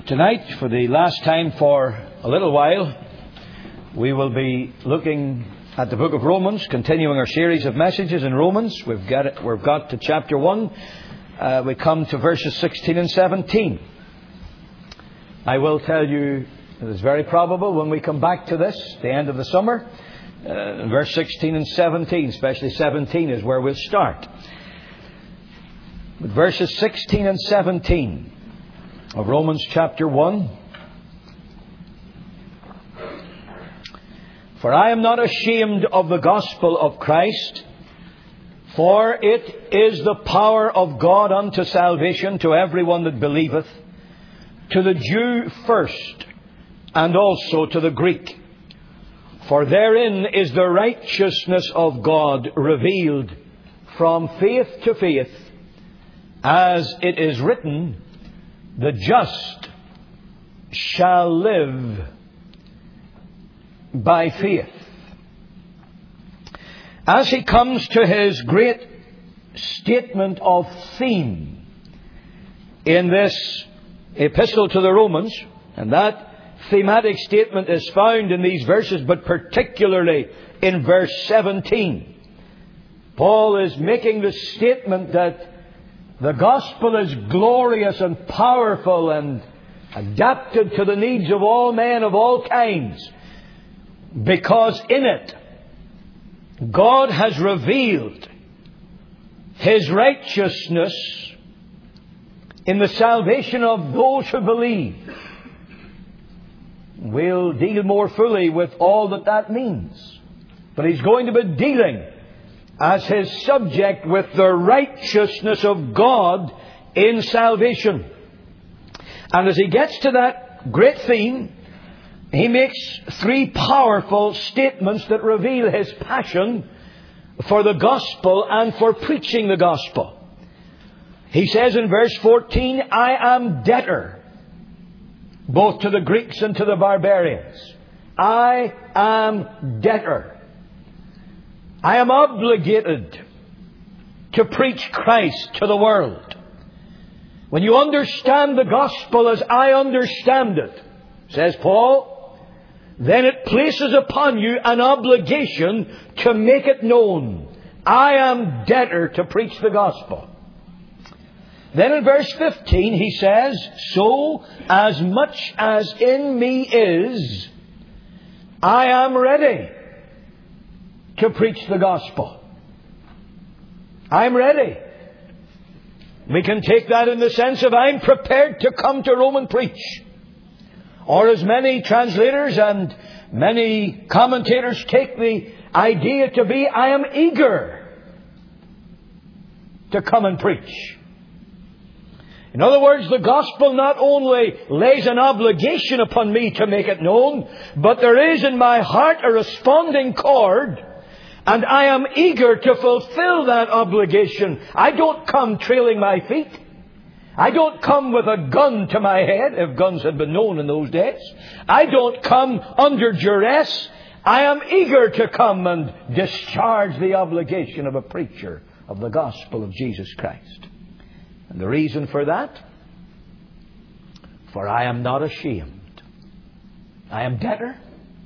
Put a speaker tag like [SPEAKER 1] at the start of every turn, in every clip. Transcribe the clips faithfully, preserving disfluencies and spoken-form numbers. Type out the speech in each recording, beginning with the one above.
[SPEAKER 1] Tonight, for the last time for a little while, we will be looking at the book of Romans, continuing our series of messages in Romans. We've got it, we've got to chapter one. Uh, we come to verses sixteen and seventeen. I will tell you, it is very probable when we come back to this, the end of the summer, uh, verse sixteen and seventeen, especially seventeen, is where we'll start. But verses sixteen and seventeen of Romans chapter one. For I am not ashamed of the gospel of Christ, for it is the power of God unto salvation to everyone that believeth, to the Jew first, and also to the Greek. For therein is the righteousness of God revealed from faith to faith, as it is written, the just shall live by faith. As he comes to his great statement of theme in this epistle to the Romans, and that thematic statement is found in these verses, but particularly in verse seventeen. Paul is making the statement that the gospel is glorious and powerful and adapted to the needs of all men of all kinds, because in it God has revealed His righteousness in the salvation of those who believe. We'll deal more fully with all that that means. But he's going to be dealing as his subject with the righteousness of God in salvation. And as he gets to that great theme, he makes three powerful statements that reveal his passion for the gospel and for preaching the gospel. He says in verse fourteen, I am debtor both to the Greeks and to the barbarians. I am debtor. I am obligated to preach Christ to the world. When you understand the gospel as I understand it, says Paul, then it places upon you an obligation to make it known. I am debtor to preach the gospel. Then in verse fifteen he says, so as much as in me is, I am ready to preach the gospel. I'm ready. We can take that in the sense of I'm prepared to come to Rome and preach. Or as many translators and many commentators take the idea to be, I am eager to come and preach. In other words, the gospel not only lays an obligation upon me to make it known, but there is in my heart a responding chord, and I am eager to fulfill that obligation. I don't come trailing my feet. I don't come with a gun to my head, if guns had been known in those days. I don't come under duress. I am eager to come and discharge the obligation of a preacher of the gospel of Jesus Christ. And the reason for that? For I am not ashamed. I am debtor.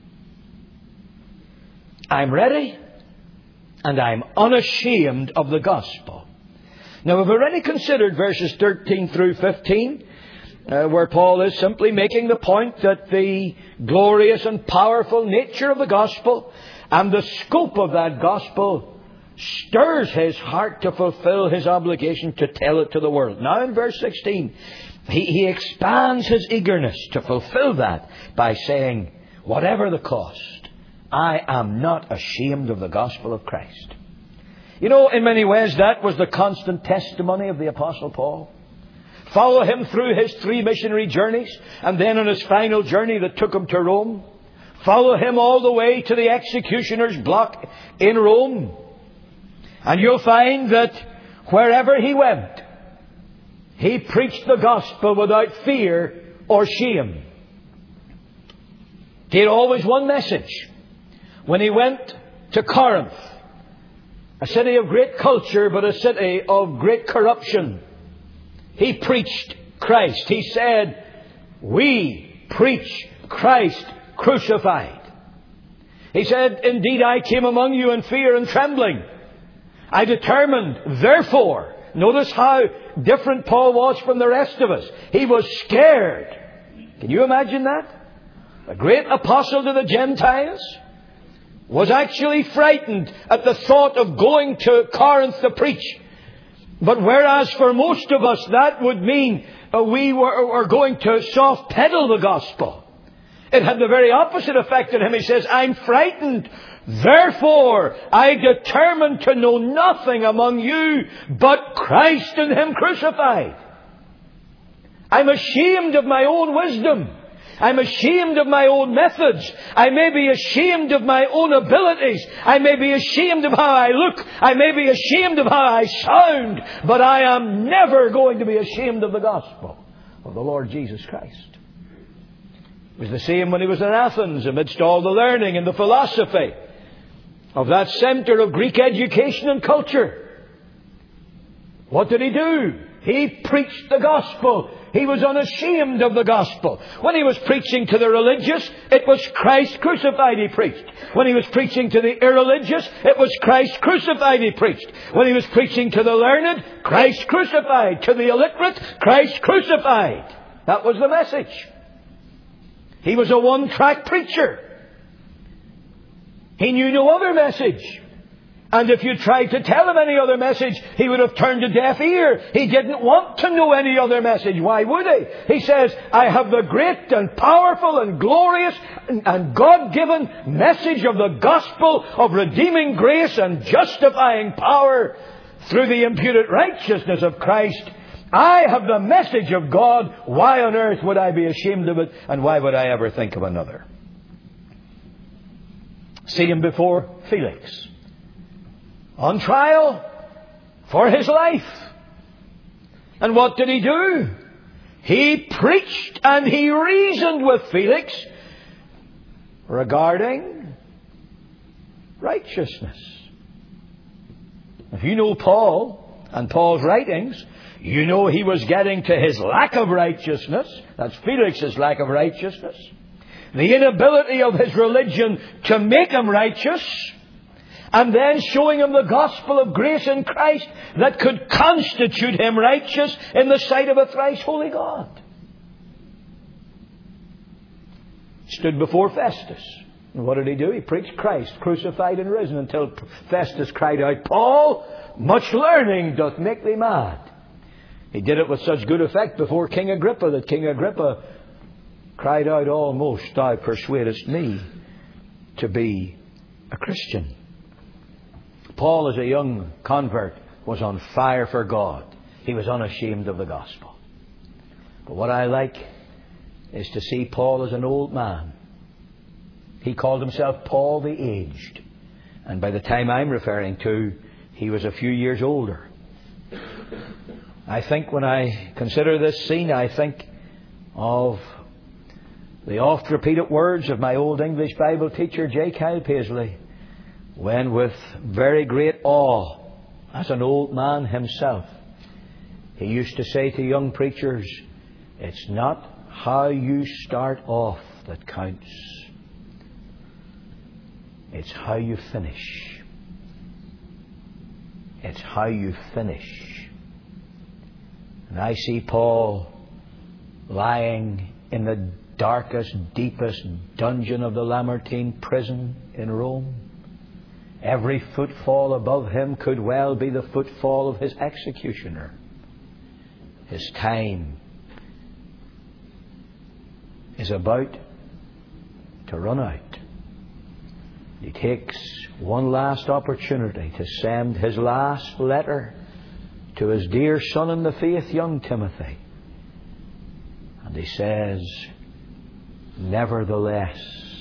[SPEAKER 1] I'm ready. And I'm unashamed of the gospel. Now, we've already considered verses thirteen through fifteen, uh, where Paul is simply making the point that the glorious and powerful nature of the gospel and the scope of that gospel stirs his heart to fulfill his obligation to tell it to the world. Now, in verse sixteen, he, he expands his eagerness to fulfill that by saying, whatever the cost, I am not ashamed of the gospel of Christ. You know, in many ways, that was the constant testimony of the Apostle Paul. Follow him through his three missionary journeys, and then on his final journey that took him to Rome. Follow him all the way to the executioner's block in Rome. And you'll find that wherever he went, he preached the gospel without fear or shame. He had always one message. When he went to Corinth, a city of great culture, but a city of great corruption, he preached Christ. He said, we preach Christ crucified. He said, indeed, I came among you in fear and trembling. I determined, therefore, notice how different Paul was from the rest of us. He was scared. Can you imagine that? A great apostle to the Gentiles was actually frightened at the thought of going to Corinth to preach. But whereas for most of us that would mean uh, we were, were going to soft pedal the gospel, it had the very opposite effect on him. He says, I'm frightened. Therefore, I determined to know nothing among you but Christ and Him crucified. I'm ashamed of my own wisdom. I'm ashamed of my own methods. I may be ashamed of my own abilities. I may be ashamed of how I look. I may be ashamed of how I sound. But I am never going to be ashamed of the gospel of the Lord Jesus Christ. It was the same when he was in Athens, amidst all the learning and the philosophy of that centre of Greek education and culture. What did he do? He preached the gospel. He was unashamed of the gospel. When he was preaching to the religious, it was Christ crucified he preached. When he was preaching to the irreligious, it was Christ crucified he preached. When he was preaching to the learned, Christ crucified. To the illiterate, Christ crucified. That was the message. He was a one-track preacher. He knew no other message. And if you tried to tell him any other message, he would have turned a deaf ear. He didn't want to know any other message. Why would he? He says, I have the great and powerful and glorious and God-given message of the gospel of redeeming grace and justifying power through the imputed righteousness of Christ. I have the message of God. Why on earth would I be ashamed of it? And why would I ever think of another? See him before Felix, on trial for his life. And what did he do? He preached and he reasoned with Felix regarding righteousness. If you know Paul and Paul's writings, you know he was getting to his lack of righteousness. That's Felix's lack of righteousness. The inability of his religion to make him righteous. And then showing him the gospel of grace in Christ that could constitute him righteous in the sight of a thrice holy God. Stood before Festus. And what did he do? He preached Christ crucified and risen until Festus cried out, Paul, much learning doth make thee mad. He did it with such good effect before King Agrippa that King Agrippa cried out, almost thou persuadest me to be a Christian. Paul, as a young convert, was on fire for God. He was unashamed of the gospel. But what I like is to see Paul as an old man. He called himself Paul the Aged. And by the time I'm referring to, he was a few years older. I think when I consider this scene, I think of the oft-repeated words of my old English Bible teacher, J. Kyle Paisley, when with very great awe, as an old man himself, he used to say to young preachers, it's not how you start off that counts. It's how you finish. It's how you finish. And I see Paul lying in the darkest, deepest dungeon of the Lamartine prison in Rome. Every footfall above him could well be the footfall of his executioner. His time is about to run out. He takes one last opportunity to send his last letter to his dear son in the faith, young Timothy. And he says, nevertheless,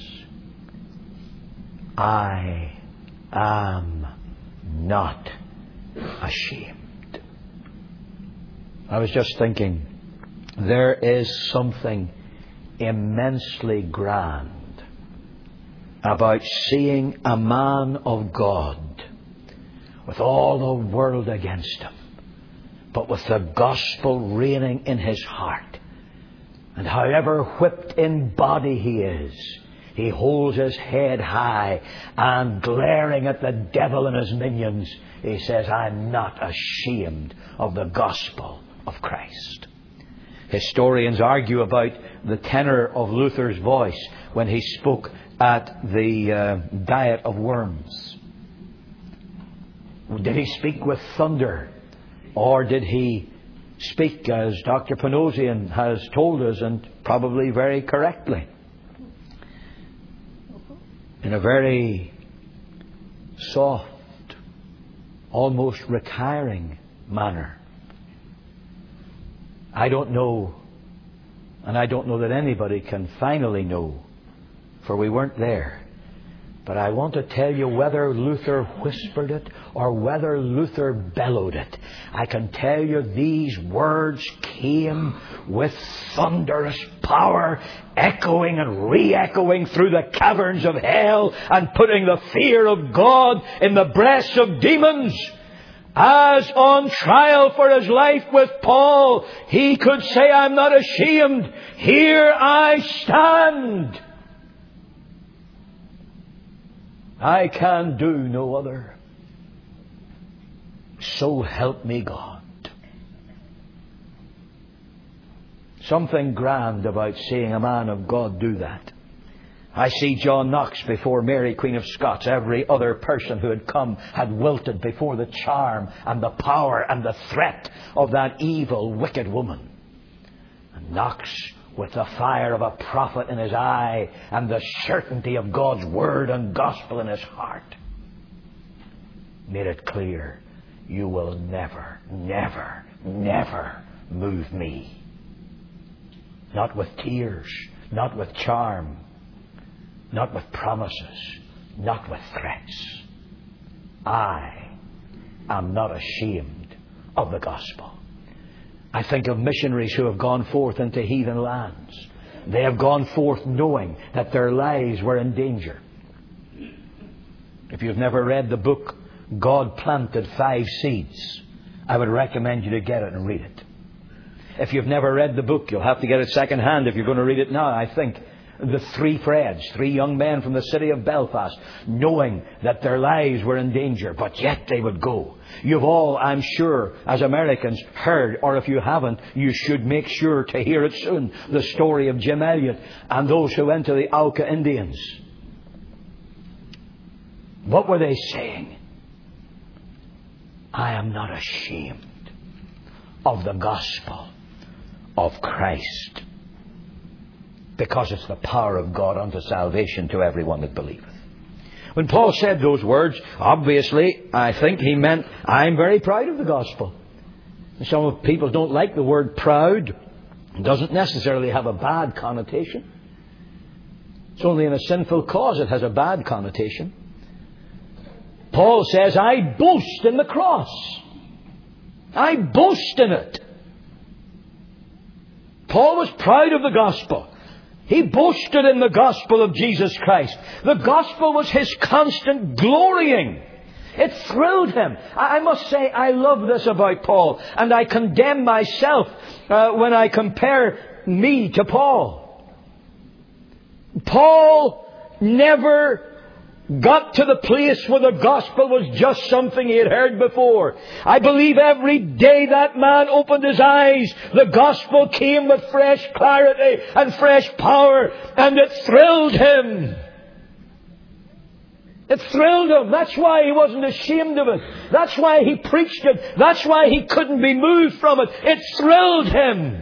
[SPEAKER 1] I am not ashamed. I was just thinking, there is something immensely grand about seeing a man of God with all the world against him, but with the gospel reigning in his heart, And however whipped in body he is, he holds his head high, and glaring at the devil and his minions, he says, I'm not ashamed of the gospel of Christ. Historians argue about the tenor of Luther's voice when he spoke at the uh, Diet of Worms. Did he speak with thunder? Or did he speak, as Doctor Panosian has told us, and probably very correctly, in a very soft, almost retiring manner? I don't know, and I don't know that anybody can finally know, for we weren't there. But I want to tell you, whether Luther whispered it or whether Luther bellowed it, I can tell you these words came with thunderous power, echoing and re-echoing through the caverns of hell and putting the fear of God in the breasts of demons. As on trial for his life with Paul, he could say, I'm not ashamed. Here I stand. I can do no other. So help me God. Something grand about seeing a man of God do that. I see John Knox before Mary, Queen of Scots. Every other person who had come had wilted before the charm and the power and the threat of that evil, wicked woman. And Knox, with the fire of a prophet in his eye and the certainty of God's word and gospel in his heart, made it clear, you will never, never, never move me. Not with tears, not with charm, not with promises, not with threats. I am not ashamed of the gospel. I think of missionaries who have gone forth into heathen lands. They have gone forth knowing that their lives were in danger. If you've never read the book, God Planted Five Seeds, I would recommend you to get it and read it. If you've never read the book, you'll have to get it second hand if you're going to read it now, I think. The Three Freds, three young men from the city of Belfast, knowing that their lives were in danger, but yet they would go. You've all, I'm sure, as Americans, heard, or if you haven't, you should make sure to hear it soon, the story of Jim Elliot and those who went to the Auca Indians. What were they saying? I am not ashamed of the gospel of Christ, because it's the power of God unto salvation to everyone that believeth. When Paul said those words, obviously, I think he meant, I'm very proud of the gospel. Some people don't like the word proud. It doesn't necessarily have a bad connotation. It's only in a sinful cause it has a bad connotation. Paul says, I boast in the cross. I boast in it. Paul was proud of the gospel. He boasted in the gospel of Jesus Christ. The gospel was his constant glorying. It thrilled him. I must say, I love this about Paul. And I condemn myself uh, when I compare me to Paul. Paul never got to the place where the gospel was just something he had heard before. I believe every day that man opened his eyes, the gospel came with fresh clarity and fresh power, and it thrilled him. It thrilled him. That's why he wasn't ashamed of it. That's why he preached it. That's why he couldn't be moved from it. It thrilled him.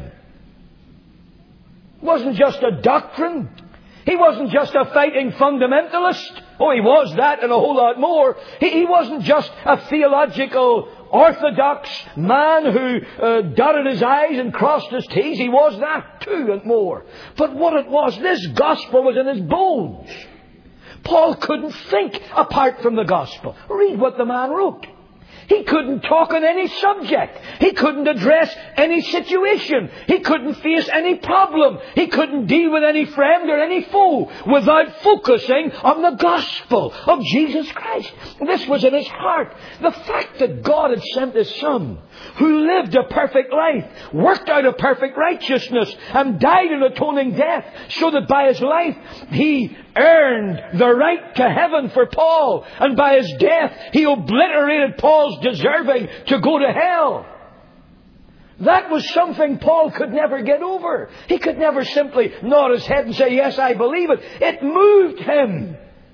[SPEAKER 1] It wasn't just a doctrine. He wasn't just a fighting fundamentalist. Oh, he was that and a whole lot more. He, he wasn't just a theological, orthodox man who uh, dotted his I's and crossed his T's. He was that too and more. But what it was, this gospel was in his bones. Paul couldn't think apart from the gospel. Read what the man wrote. He couldn't talk on any subject. He couldn't address any situation. He couldn't face any problem. He couldn't deal with any friend or any foe without focusing on the gospel of Jesus Christ. This was in his heart. The fact that God had sent his Son, who lived a perfect life, worked out a perfect righteousness, and died an atoning death, so that by his life he earned the right to heaven for Paul, and by his death he obliterated Paul's deserving to go to hell. That was something Paul could never get over. He could never simply nod his head and say, yes, I believe it. It moved him.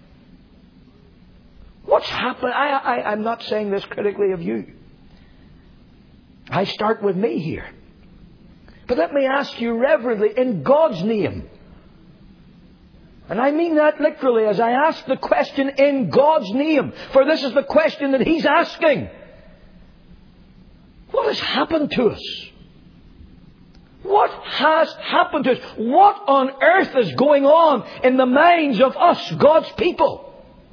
[SPEAKER 1] What's happened? I, I, I'm not saying this critically of you. I start with me here. But let me ask you reverently, in God's name, and I mean that literally as I ask the question in God's name, for this is the question that He's asking. What has happened to us? What has happened to us? What on earth is going on in the minds of us, God's people?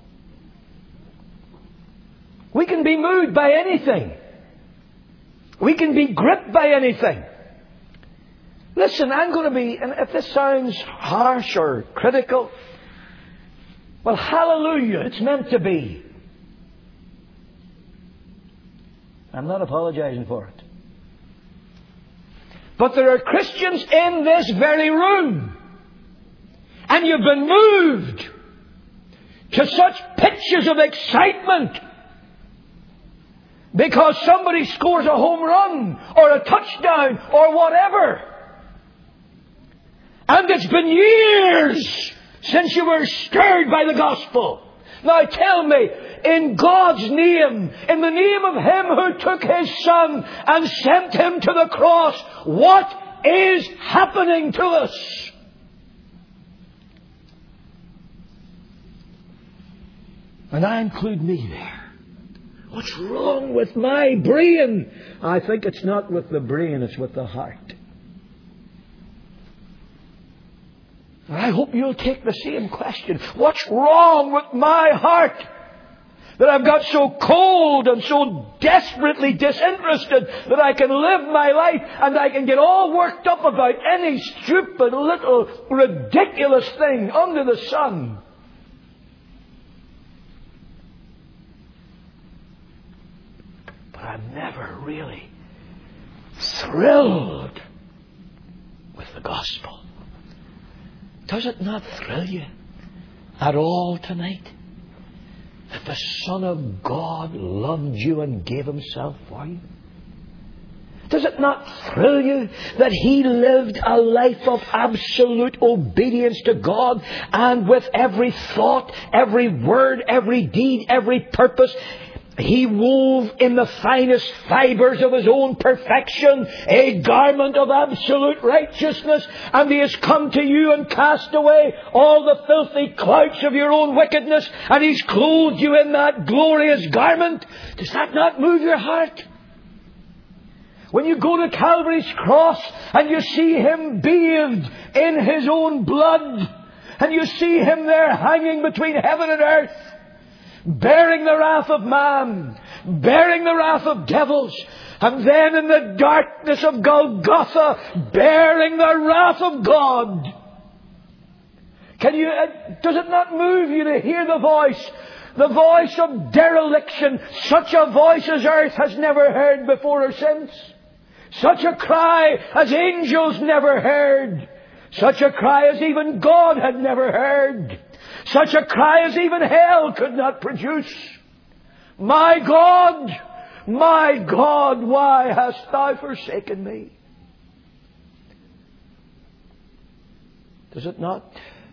[SPEAKER 1] We can be moved by anything. We can be gripped by anything. Listen, I'm going to be, and if this sounds harsh or critical, well, hallelujah, it's meant to be. I'm not apologizing for it. But there are Christians in this very room, and you've been moved to such pitches of excitement because somebody scores a home run or a touchdown or whatever. And it's been years since you were stirred by the gospel. Now tell me, in God's name, in the name of Him who took His Son and sent Him to the cross, what is happening to us? And I include me there. What's wrong with my brain? I think it's not with the brain, it's with the heart. I hope you'll take the same question. What's wrong with my heart that I've got so cold and so desperately disinterested that I can live my life and I can get all worked up about any stupid little ridiculous thing under the sun? But I'm never really thrilled with the gospel. Does it not thrill you at all tonight that the Son of God loved you and gave Himself for you? Does it not thrill you that He lived a life of absolute obedience to God, and with every thought, every word, every deed, every purpose, He wove in the finest fibers of His own perfection a garment of absolute righteousness, and He has come to you and cast away all the filthy clouts of your own wickedness, and He's clothed you in that glorious garment? Does that not move your heart? When you go to Calvary's cross and you see Him bathed in His own blood, and you see Him there hanging between heaven and earth, bearing the wrath of man, bearing the wrath of devils, and then in the darkness of Golgotha, bearing the wrath of God. Can you, does it not move you to hear the voice, the voice of dereliction, such a voice as earth has never heard before or since? Such a cry as angels never heard. Such a cry as even God had never heard. Such a cry as even hell could not produce. My God, my God, why hast Thou forsaken me? Does it not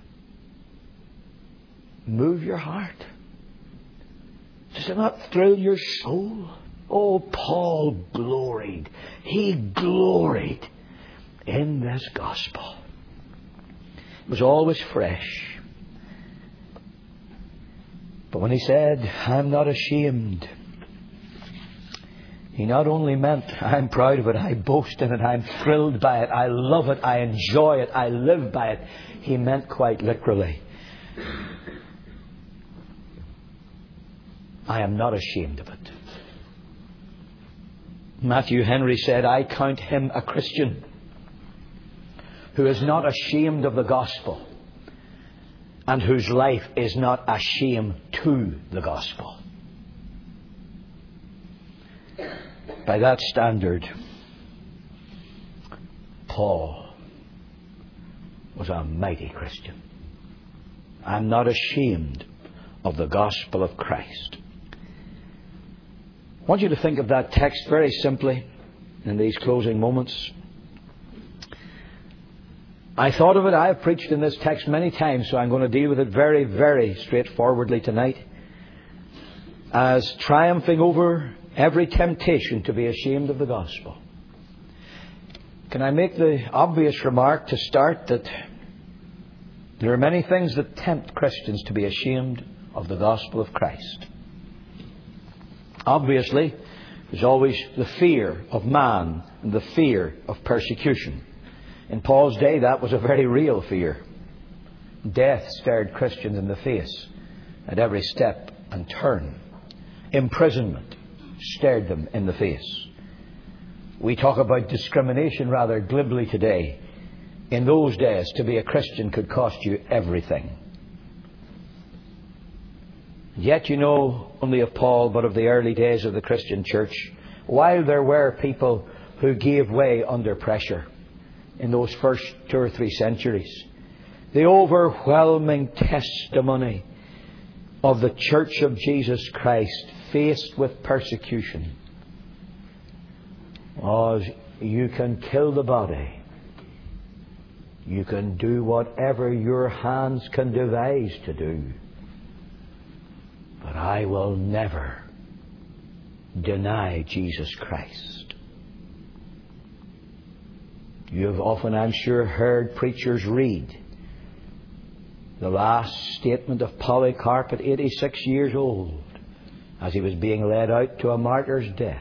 [SPEAKER 1] move your heart? Does it not thrill your soul? Oh, Paul gloried. He gloried in this gospel. It was always fresh. But when he said, I'm not ashamed, he not only meant, I'm proud of it, I boast in it, I'm thrilled by it, I love it, I enjoy it, I live by it. He meant quite literally, I am not ashamed of it. Matthew Henry said, "I count him a Christian who is not ashamed of the gospel and whose life is not a shame to the gospel." By that standard, Paul was a mighty Christian. "I'm not ashamed of the gospel of Christ." I want you to think of that text very simply in these closing moments. I thought of it. I have preached in this text many times, so I'm going to deal with it very, very straightforwardly tonight, as triumphing over every temptation to be ashamed of the gospel. Can I make the obvious remark to start that there are many things that tempt Christians to be ashamed of the gospel of Christ? Obviously, there's always the fear of man and the fear of persecution. In Paul's day, that was a very real fear. Death stared Christians in the face at every step and turn. Imprisonment stared them in the face. We talk about discrimination rather glibly today. In those days, to be a Christian could cost you everything. Yet you know only of Paul, but of the early days of the Christian church, while there were people who gave way under pressure in those first two or three centuries, the overwhelming testimony of the Church of Jesus Christ faced with persecution was, you can kill the body, you can do whatever your hands can devise to do, but I will never deny Jesus Christ. You have often, I'm sure, heard preachers read the last statement of Polycarp at eighty-six years old as he was being led out to a martyr's death.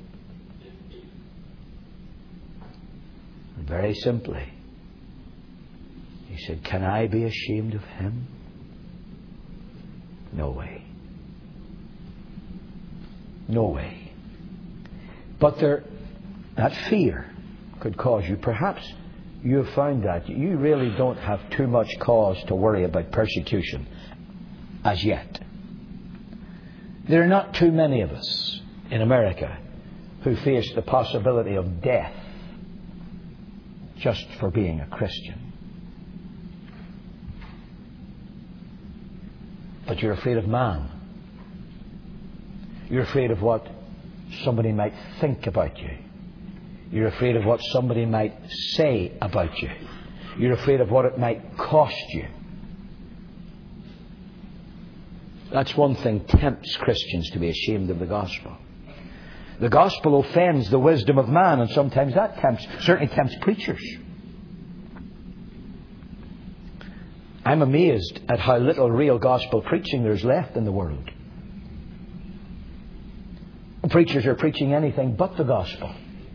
[SPEAKER 1] And very simply, he said, "Can I be ashamed of him? No way. No way." But there, that fear could cause you, perhaps you have found that you really don't have too much cause to worry about persecution as yet. There are not too many of us in America who face the possibility of death just for being a Christian. But you're afraid of man. You're afraid of what somebody might think about you. You're afraid of what somebody might say about you. You're afraid of what it might cost you. That's one thing tempts Christians to be ashamed of the gospel. The gospel offends the wisdom of man, and sometimes that tempts, certainly tempts preachers. I'm amazed at how little real gospel preaching there is left in the world. Preachers are preaching anything but the gospel.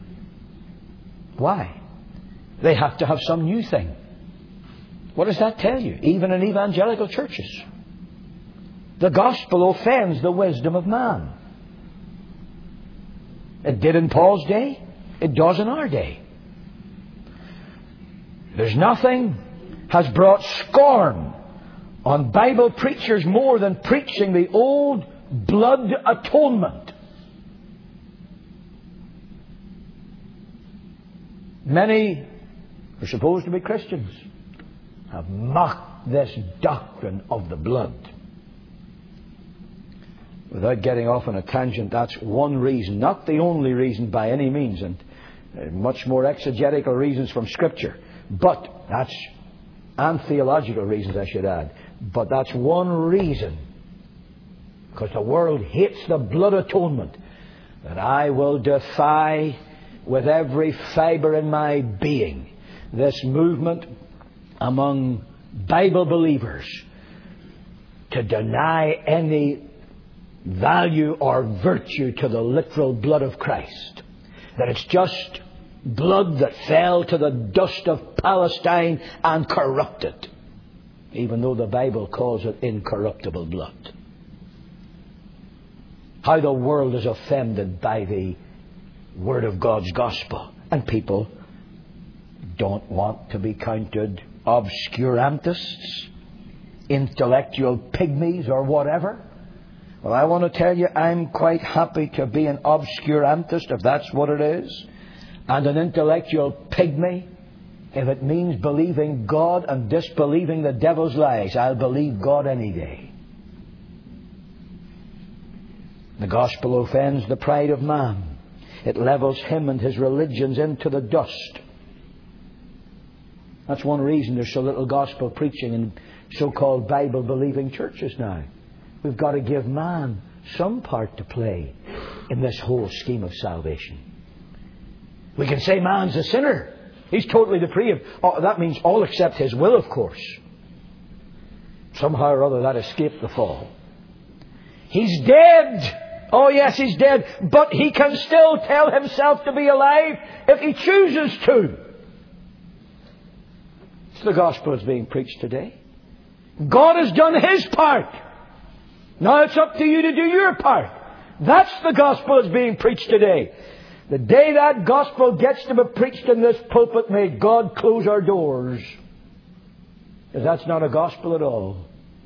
[SPEAKER 1] Why? They have to have some new thing. What does that tell you? Even in evangelical churches, the gospel offends the wisdom of man. It did in Paul's day. It does in our day. There's nothing has brought scorn on Bible preachers more than preaching the old blood atonement. Many who are supposed to be Christians have mocked this doctrine of the blood. Without getting off on a tangent, that's one reason, not the only reason by any means, and much more exegetical reasons from Scripture, but that's, and theological reasons I should add, but that's one reason, because the world hates the blood atonement, that I will defy with every fibre in my being this movement among Bible believers to deny any value or virtue to the literal blood of Christ. That it's just blood that fell to the dust of Palestine and corrupted, even though the Bible calls it incorruptible blood. How the world is offended by the Word of God's gospel. And people don't want to be counted obscurantists, intellectual pygmies or whatever. Well, I want to tell you, I'm quite happy to be an obscurantist, if that's what it is, and an intellectual pygmy, if it means believing God and disbelieving the devil's lies. I'll believe God any day. The gospel offends the pride of man. It levels him and his religions into the dust. That's one reason there's so little gospel preaching in so-called Bible-believing churches now. We've got to give man some part to play in this whole scheme of salvation. We can say man's a sinner. He's totally depraved. Oh, that means all except his will, of course. Somehow or other that escaped the fall. He's dead. Oh yes, he's dead. But he can still tell himself to be alive if he chooses to. It's the gospel that's being preached today. God has done His part. Now it's up to you to do your part. That's the gospel that's being preached today. The day that gospel gets to be preached in this pulpit, may God close our doors. Because that's not a gospel at all.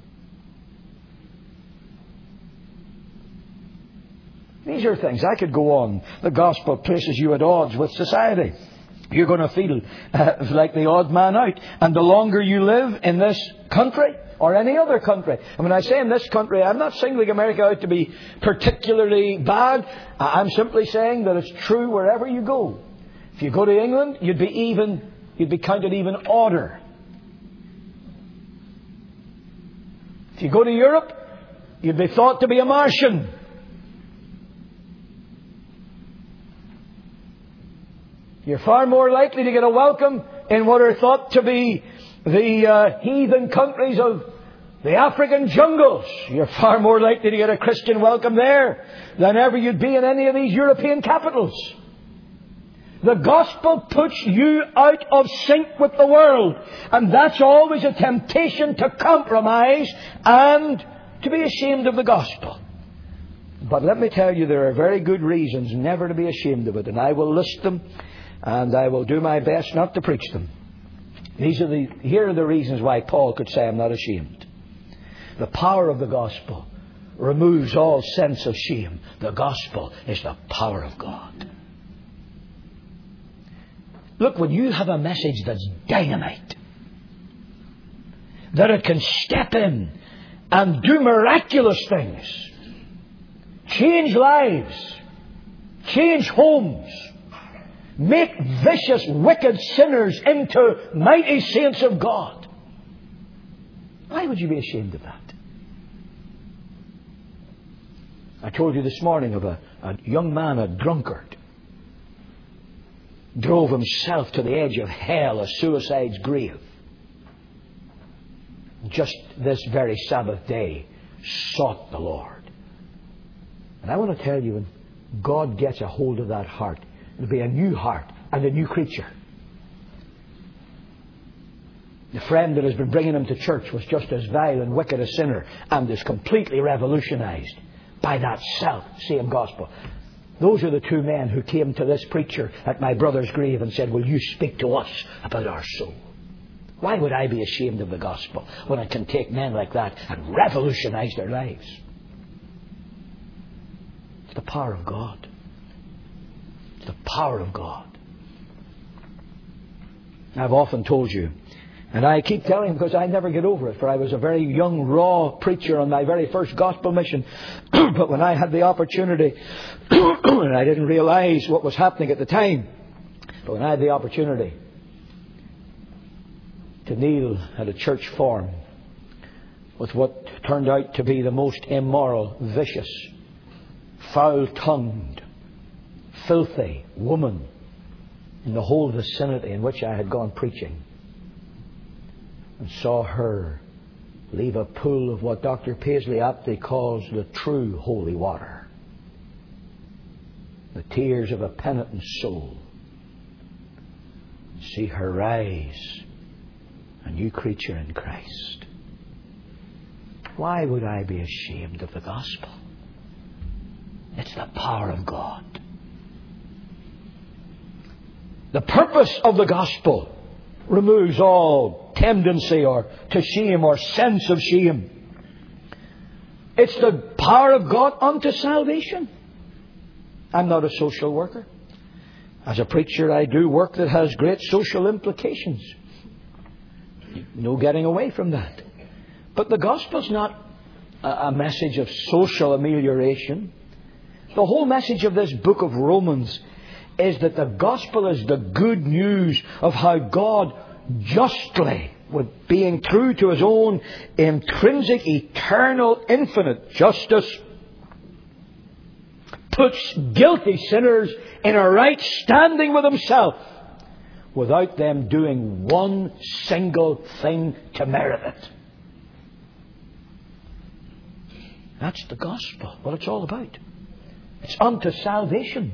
[SPEAKER 1] These are things. I could go on. The gospel places you at odds with society. You're going to feel uh, like the odd man out. And the longer you live in this country or any other country. And when I say in this country, I'm not singling America out to be particularly bad. I'm simply saying that it's true wherever you go. If you go to England, you'd be even, you'd be counted even odder. If you go to Europe, you'd be thought to be a Martian. You're far more likely to get a welcome in what are thought to be the uh, heathen countries of the African jungles. You're far more likely to get a Christian welcome there than ever you'd be in any of these European capitals. The gospel puts you out of sync with the world. And that's always a temptation to compromise and to be ashamed of the gospel. But let me tell you, there are very good reasons never to be ashamed of it. And I will list them. And I will do my best not to preach them. These are the, here are the reasons why Paul could say, I'm not ashamed. The power of the gospel removes all sense of shame. The gospel is the power of God. Look, when you have a message that's dynamite, that it can step in and do miraculous things, change lives, change homes, make vicious, wicked sinners into mighty saints of God. Why would you be ashamed of that? I told you this morning of a, a young man, a drunkard, drove himself to the edge of hell, a suicide's grave. Just this very Sabbath day, sought the Lord. And I want to tell you, when God gets a hold of that heart, it'll be a new heart and a new creature. The friend that has been bringing him to church was just as vile and wicked a sinner and is completely revolutionized by that self-same gospel. Those are the two men who came to this preacher at my brother's grave and said, will you speak to us about our soul? Why would I be ashamed of the gospel when I can take men like that and revolutionize their lives? It's the power of God. It's the power of God. I've often told you, and I keep telling you because I never get over it, for I was a very young, raw preacher on my very first gospel mission. But when I had the opportunity, and I didn't realize what was happening at the time, but when I had the opportunity to kneel at a church form with what turned out to be the most immoral, vicious, foul-tongued, filthy woman in the whole vicinity in which I had gone preaching, and saw her leave a pool of what Doctor Paisley aptly calls the true holy water, the tears of a penitent soul, see her rise, a new creature in Christ. Why would I be ashamed of the gospel? It's the power of God. The purpose of the gospel removes all tendency or to shame or sense of shame. It's the power of God unto salvation. I'm not a social worker. As a preacher, I do work that has great social implications. No getting away from that. But the gospel's not a message of social amelioration. The whole message of this book of Romans is that the gospel is the good news of how God justly, with being true to His own intrinsic, eternal, infinite justice, puts guilty sinners in a right standing with Himself without them doing one single thing to merit it. That's the gospel, what it's all about. It's unto salvation.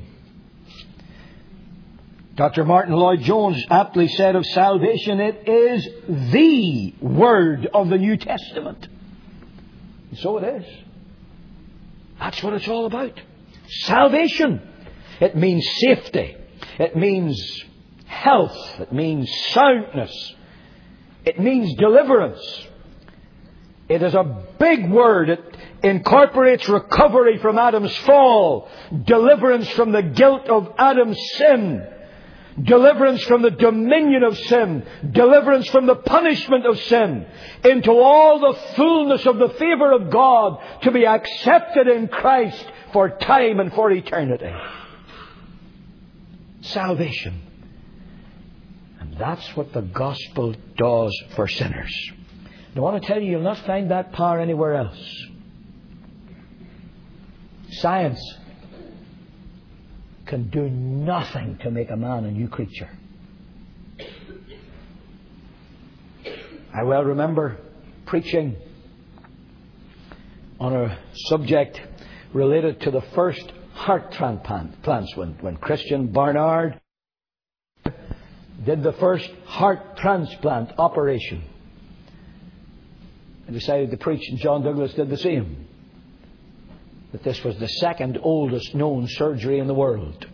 [SPEAKER 1] Doctor Martin Lloyd-Jones aptly said of salvation, it is the word of the New Testament. And so it is. That's what it's all about. Salvation. It means safety. It means health. It means soundness. It means deliverance. It is a big word. It incorporates recovery from Adam's fall, deliverance from the guilt of Adam's sin, deliverance from the dominion of sin, deliverance from the punishment of sin, into all the fullness of the favour of God to be accepted in Christ for time and for eternity. Salvation. And that's what the gospel does for sinners. And I want to tell you, you'll not find that power anywhere else. Science can do nothing to make a man a new creature. I well remember preaching on a subject related to the first heart transplants when, when Christian Barnard did the first heart transplant operation. I decided to preach, and John Douglas did the same. That this was the second oldest known surgery in the world.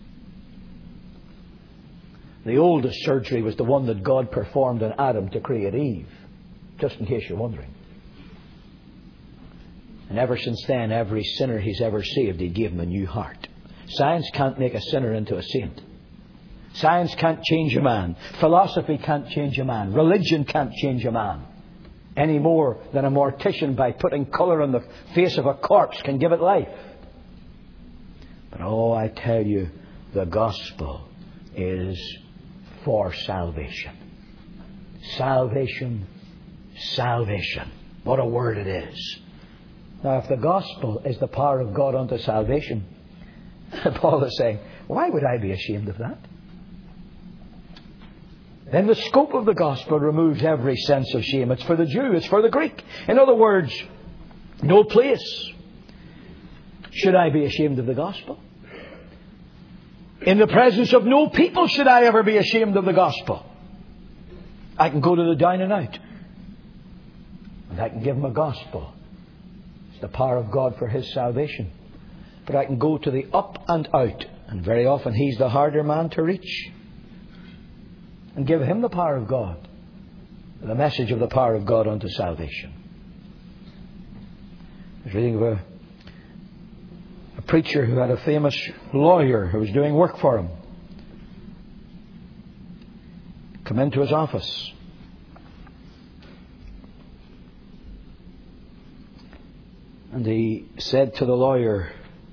[SPEAKER 1] The oldest surgery was the one that God performed on Adam to create Eve. Just in case you're wondering. And ever since then, every sinner He's ever saved, He gave him a new heart. Science can't make a sinner into a saint. Science can't change a man. Philosophy can't change a man. Religion can't change a man. Any more than a mortician, by putting colour on the face of a corpse, can give it life. But oh, I tell you, the gospel is for salvation. Salvation, salvation. What a word it is. Now, if the gospel is the power of God unto salvation, Paul is saying, why would I be ashamed of that? Then the scope of the gospel removes every sense of shame. It's for the Jew, it's for the Greek. In other words, no place should I be ashamed of the gospel. In the presence of no people should I ever be ashamed of the gospel. I can go to the down and out, and I can give them a gospel. It's the power of God for His salvation. But I can go to the up and out, and very often He's the harder man to reach, and give him the power of God, the message of the power of God unto salvation. I was reading of a, a preacher who had a famous lawyer who was doing work for him come into his office. And he said to the lawyer,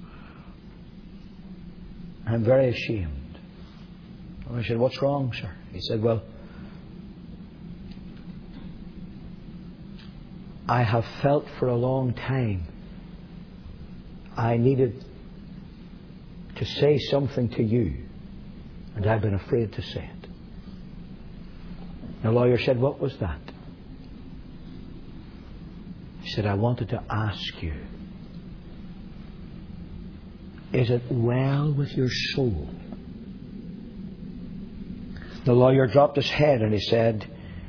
[SPEAKER 1] I'm very ashamed. And I said, what's wrong, sir? He said, well, I have felt for a long time I needed to say something to you, and I've been afraid to say it. The lawyer said, what was that? He said, I wanted to ask you, is it well with your soul? The lawyer dropped his head and he said,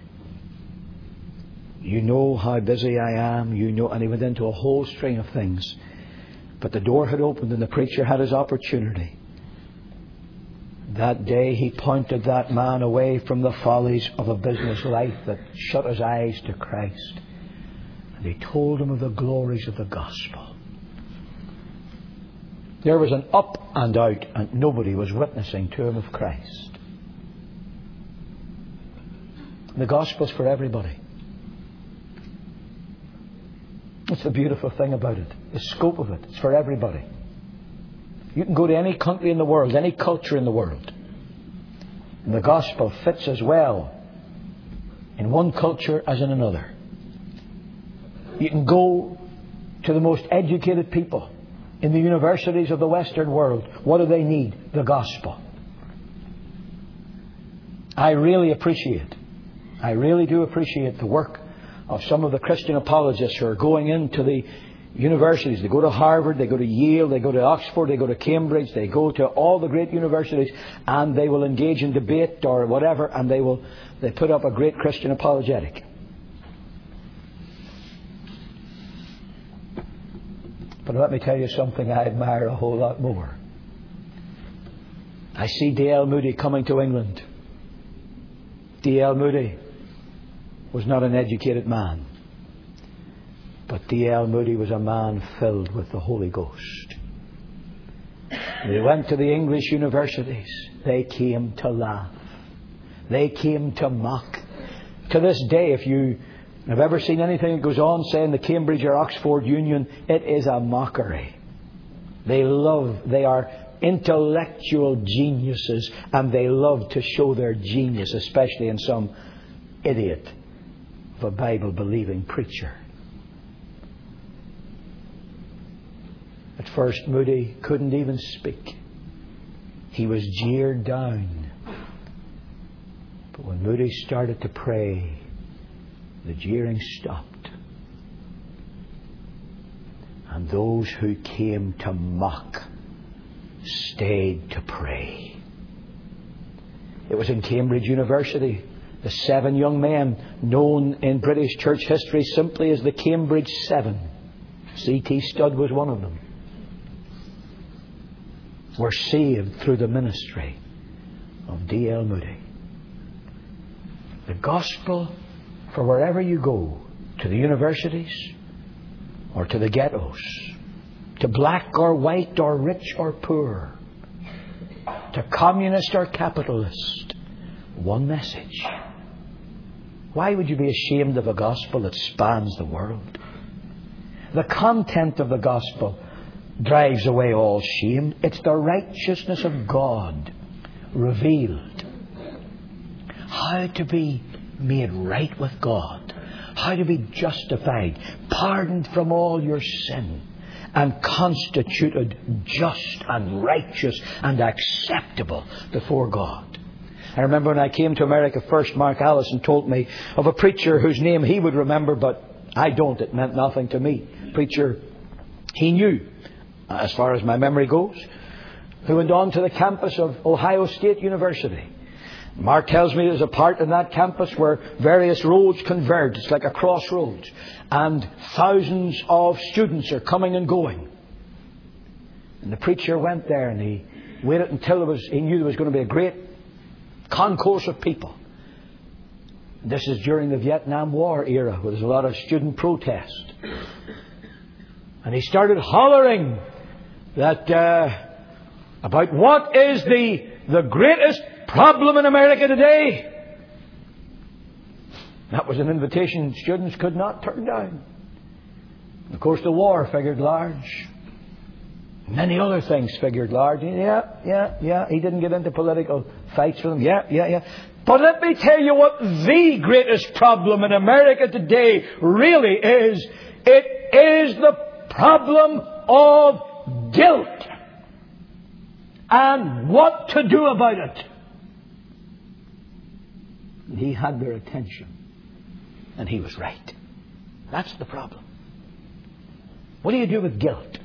[SPEAKER 1] you know how busy I am, you know, and he went into a whole string of things. But the door had opened and the preacher had his opportunity. That day He pointed that man away from the follies of a business life that shut his eyes to Christ. And He told him of the glories of the gospel. There was an up and out, and nobody was witnessing to him of Christ. The gospel's for everybody. That's the beautiful thing about it. The scope of it. It's for everybody. You can go to any country in the world, any culture in the world, and the gospel fits as well in one culture as in another. You can go to the most educated people in the universities of the Western world. What do they need? The gospel. I really appreciate, I really do appreciate the work of some of the Christian apologists who are going into the universities. They go to Harvard, they go to Yale, they go to Oxford, they go to Cambridge, they go to all the great universities, and they will engage in debate or whatever, and they will they put up a great Christian apologetic. But let me tell you something I admire a whole lot more. I see D L Moody coming to England. D L Moody was not an educated man, but D L Moody was a man filled with the Holy Ghost. They went to the English universities. They came to laugh. They came to mock. To this day, if you have ever seen anything that goes on, say in the Cambridge or Oxford Union, it is a mockery. They love, they are intellectual geniuses, and they love to show their genius, especially in some idiot of a Bible-believing preacher. At first, Moody couldn't even speak. He was jeered down. But when Moody started to pray, the jeering stopped. And those who came to mock stayed to pray. It was in Cambridge University. The seven young men, known in British church history simply as the Cambridge Seven, C T Studd was one of them, were saved through the ministry of D L Moody. The gospel for wherever you go, to the universities or to the ghettos, to black or white or rich or poor, to communist or capitalist, one message. Why would you be ashamed of a gospel that spans the world? The content of the gospel drives away all shame. It's the righteousness of God revealed. How to be made right with God. How to be justified, pardoned from all your sin, and constituted just and righteous and acceptable before God. I remember when I came to America first, Mark Allison told me of a preacher whose name he would remember, but I don't. It meant nothing to me. Preacher he knew, as far as my memory goes, who went on to the campus of Ohio State University. Mark tells me there's a part in that campus where various roads converge. It's like a crossroads. And thousands of students are coming and going. And the preacher went there and he waited until there was, he knew there was going to be a great concourse of people. This is during the Vietnam War era, where there's a lot of student protest. And he started hollering that uh, about what is the the greatest problem in America today. That was an invitation students could not turn down. Of course, the war figured large. Many other things figured large. Yeah, yeah, yeah. He didn't get into political fights with them. Yeah, yeah, yeah. But let me tell you what the greatest problem in America today really is. It is the problem of guilt. And what to do about it. He had their attention. And he was right. That's the problem. What do you do with guilt?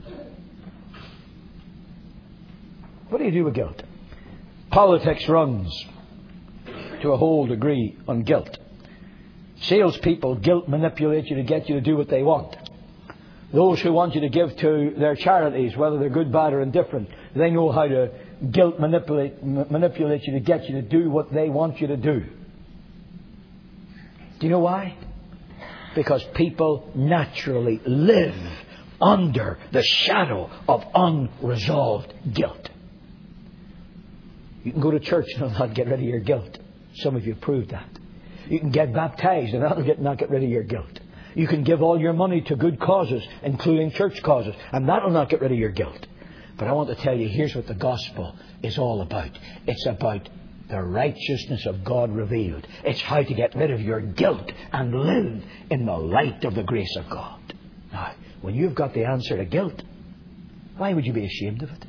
[SPEAKER 1] What do you do with guilt? Politics runs to a whole degree on guilt. Salespeople guilt manipulate you to get you to do what they want. Those who want you to give to their charities, whether they're good, bad or indifferent, they know how to guilt manipulate, m- manipulate you to get you to do what they want you to do. Do you know why? Because people naturally live under the shadow of unresolved guilt. You can go to church and it'll not get rid of your guilt. Some of you proved that. You can get baptized and that'll get, not get rid of your guilt. You can give all your money to good causes, including church causes, and that'll not get rid of your guilt. But I want to tell you, here's what the gospel is all about. It's about the righteousness of God revealed. It's how to get rid of your guilt and live in the light of the grace of God. Now, when you've got the answer to guilt, why would you be ashamed of it?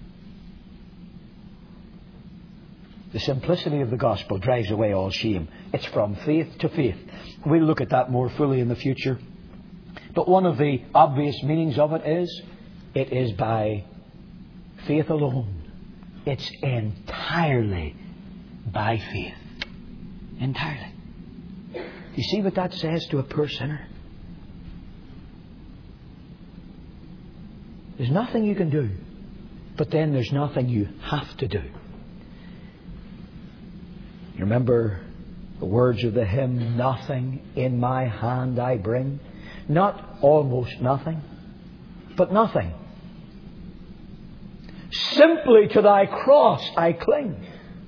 [SPEAKER 1] The simplicity of the gospel drives away all shame. It's from faith to faith. We'll look at that more fully in the future. But one of the obvious meanings of it is, it is by faith alone. It's entirely by faith. Entirely. You see what that says to a poor sinner? There's nothing you can do, but then there's nothing you have to do. You remember the words of the hymn, nothing in my hand I bring. Not almost nothing, but nothing. Simply to thy cross I cling.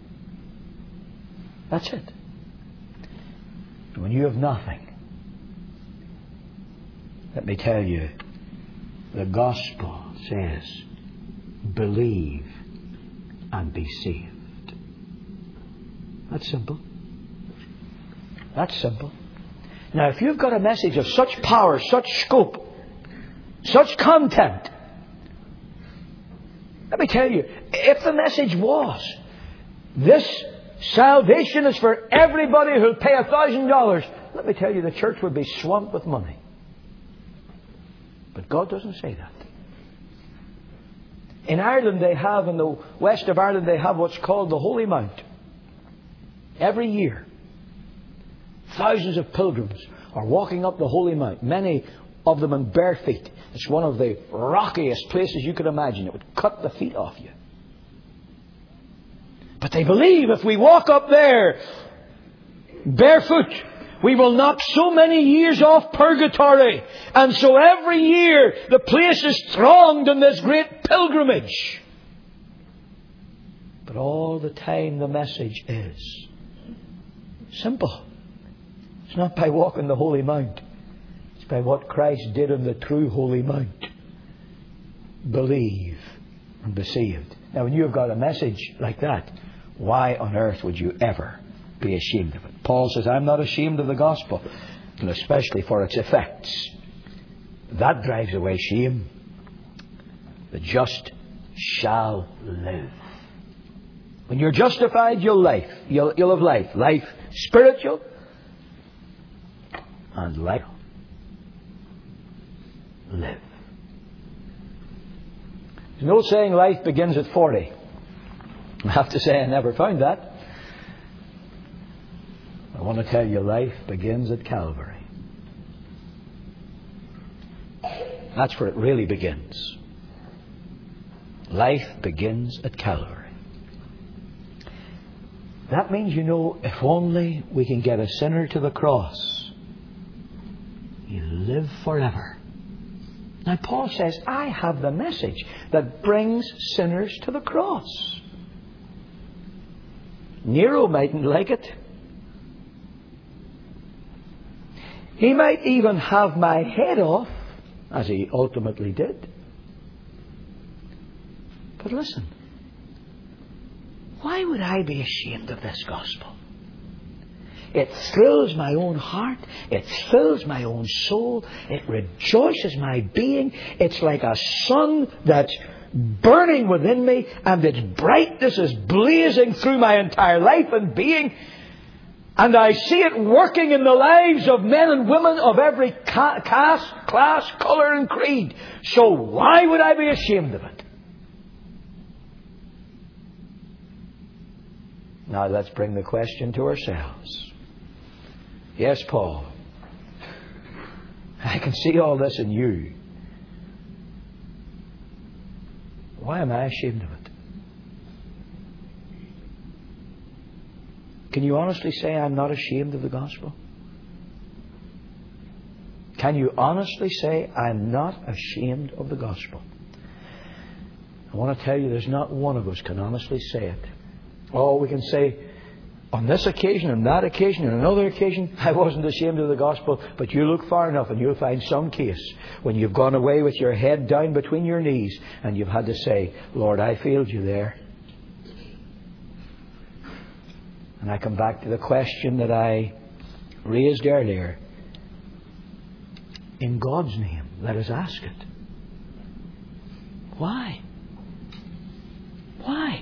[SPEAKER 1] That's it. When you have nothing, let me tell you, the gospel says, believe and be saved. That's simple. That's simple. Now, if you've got a message of such power, such scope, such content, let me tell you, if the message was, this salvation is for everybody who'll pay a thousand dollars, let me tell you, the church would be swamped with money. But God doesn't say that. In Ireland they have, in the west of Ireland, they have what's called the Holy Mount. Every year, thousands of pilgrims are walking up the Holy Mount, many of them in bare feet. It's one of the rockiest places you could imagine. It would cut the feet off you. But they believe if we walk up there barefoot, we will knock so many years off purgatory. And so every year the place is thronged in this great pilgrimage. But all the time the message is simple. It's not by walking the Holy Mount. It's by what Christ did on the true Holy Mount. Believe and be saved. Now, when you have got a message like that, why on earth would you ever be ashamed of it? Paul says, I'm not ashamed of the gospel, and especially for its effects. That drives away shame. The just shall live. When you're justified, you'll life. You'll, you'll have life. Life spiritual and life live. There's no saying life begins at forty. I have to say I never found that. I want to tell you, life begins at Calvary. That's where it really begins. Life begins at Calvary. That means, you know, if only we can get a sinner to the cross, you live forever. Now, Paul says, I have the message that brings sinners to the cross. Nero mightn't like it. He might even have my head off, as he ultimately did. But listen, why would I be ashamed of this gospel? It thrills my own heart. It fills my own soul. It rejoices my being. It's like a sun that's burning within me, and its brightness is blazing through my entire life and being. And I see it working in the lives of men and women of every ca- caste, class, colour and creed. So why would I be ashamed of it? Now let's bring the question to ourselves. Yes, Paul, I can see all this in you. Why am I ashamed of it? Can you honestly say, I'm not ashamed of the gospel? Can you honestly say, I'm not ashamed of the gospel? I want to tell you, there's not one of us can honestly say it. Oh, we can say, on this occasion, on that occasion, on another occasion, I wasn't ashamed of the gospel. But you look far enough and you'll find some case when you've gone away with your head down between your knees and you've had to say, Lord, I failed you there. And I come back to the question that I raised earlier. In God's name, let us ask it. Why? Why?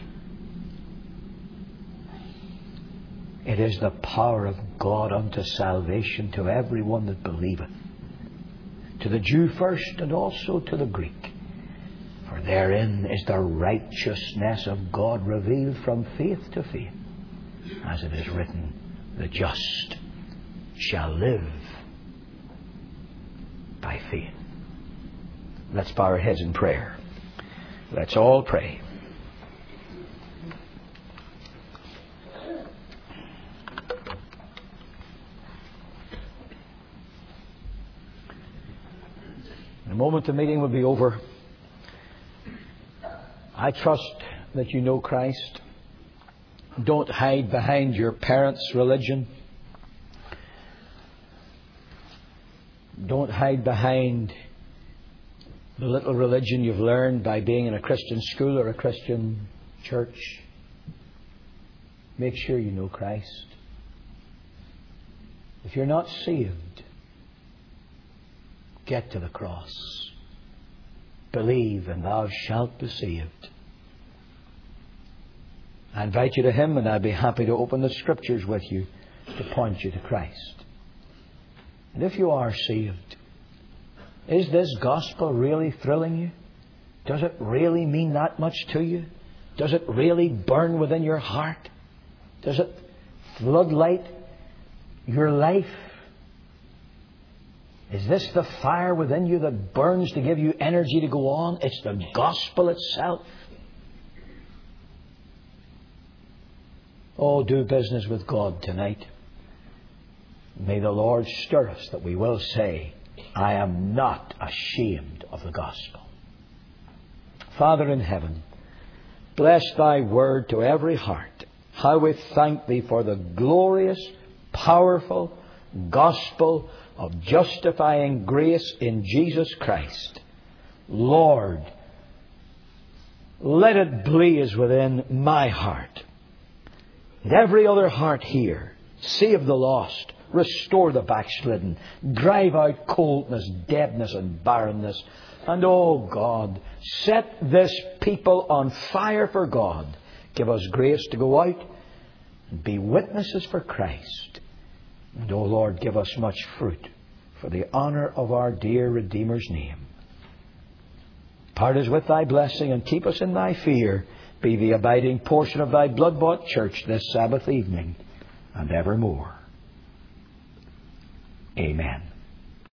[SPEAKER 1] It is the power of God unto salvation to everyone that believeth, to the Jew first and also to the Greek. For therein is the righteousness of God revealed from faith to faith, as it is written, the just shall live by faith. Let's bow our heads in prayer. Let's all pray. In a moment the meeting will be over. I trust that you know Christ. Don't hide behind your parents' religion. Don't hide behind the little religion you've learned by being in a Christian school or a Christian church. Make sure you know Christ. If you're not saved, get to the cross. Believe and thou shalt be saved. I invite you to Him, and I'd be happy to open the Scriptures with you to point you to Christ. And if you are saved, is this gospel really thrilling you? Does it really mean that much to you? Does it really burn within your heart? Does it floodlight your life? Is this the fire within you that burns to give you energy to go on? It's the gospel itself. Oh, do business with God tonight. May the Lord stir us that we will say, I am not ashamed of the gospel. Father in heaven, bless Thy word to every heart. How we thank Thee for the glorious, powerful gospel of justifying grace in Jesus Christ. Lord, let it blaze within my heart and every other heart here. Save the lost, restore the backslidden, drive out coldness, deadness and barrenness. And oh God, set this people on fire for God. Give us grace to go out and be witnesses for Christ. And oh Lord, give us much fruit for the honour of our dear Redeemer's name. Part us with Thy blessing and keep us in Thy fear. Be the abiding portion of Thy blood-bought church this Sabbath evening and evermore. Amen.